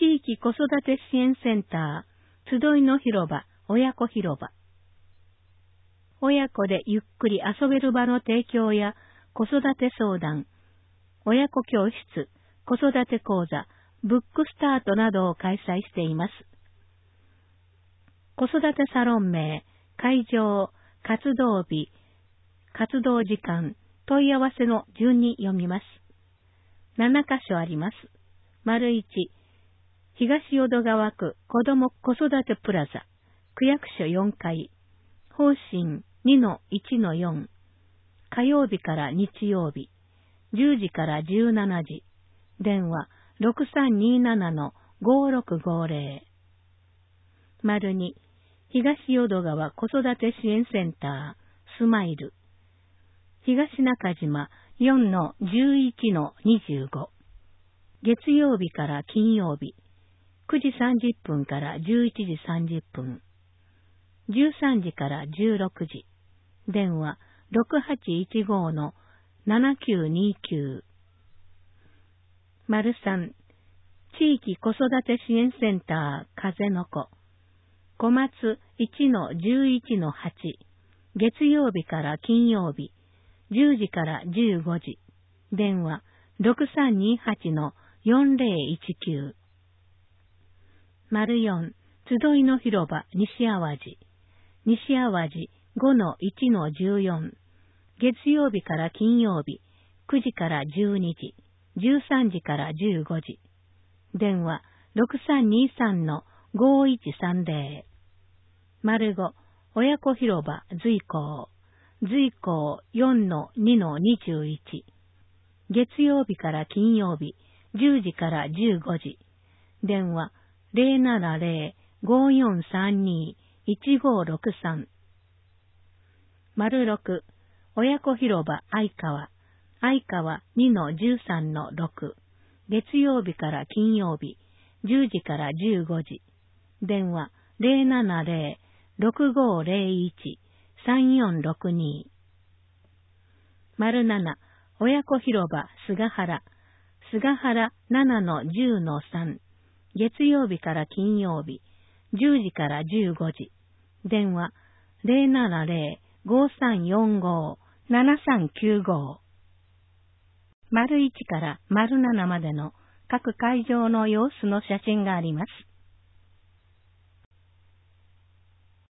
地域子育て支援センター、集いの広場、親子広場。親子でゆっくり遊べる場の提供や子育て相談、親子教室、子育て講座、ブックスタートなどを開催しています。子育てサロン名、会場、活動日、活動時間、問い合わせの順に読みます。7カ所あります。1、東淀川区子ども子育てプラザ、区役所4階、方針 2-1-4、火曜日から日曜日、10時から17時、電話 6327-5650。2、東淀川子育て支援センター、スマイル、東中島 4-11-25、月曜日から金曜日、9時30分から11時30分、13時から16時、電話 6815-7929。3、地域子育て支援センター、風の子、小松 1-11-8、月曜日から金曜日、10時から15時、電話 6328-4019。4、集いの広場、西淡路、西淡路 5-1-14、月曜日から金曜日、9時から12時、13時から15時、電話 6323-5130。5、親子広場、随光、随光 4-2-21、月曜日から金曜日、10時から15時、電話 070-5432-1563。6、親子広場、愛川、愛川 2-13-6、月曜日から金曜日、10時から15時、電話 070-6501-3462。7、親子広場、菅原、菅原 7-10-3、月曜日から金曜日、10時から15時、電話 070-5345-7395。1から7までの各会場の様子の写真があります。